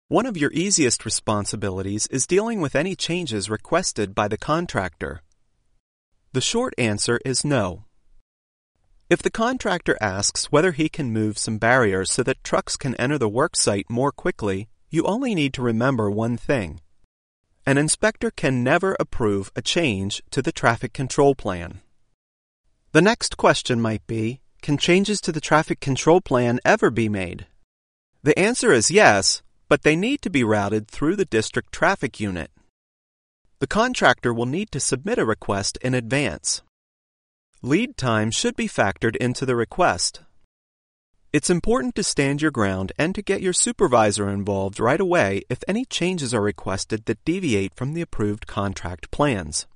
One of your easiest responsibilities is dealing with any changes requested by the contractor. The short answer is no. If the contractor asks whether he can move some barriers so that trucks can enter the worksite more quickly, you only need to remember one thing. An inspector can never approve a change to the traffic control plan. The next question might be, can changes to the traffic control plan ever be made? The answer is yes, but they need to be routed through the district traffic unit. The contractor will need to submit a request in advance. Lead time should be factored into the request. It's important to stand your ground and to get your supervisor involved right away if any changes are requested that deviate from the approved contract plans.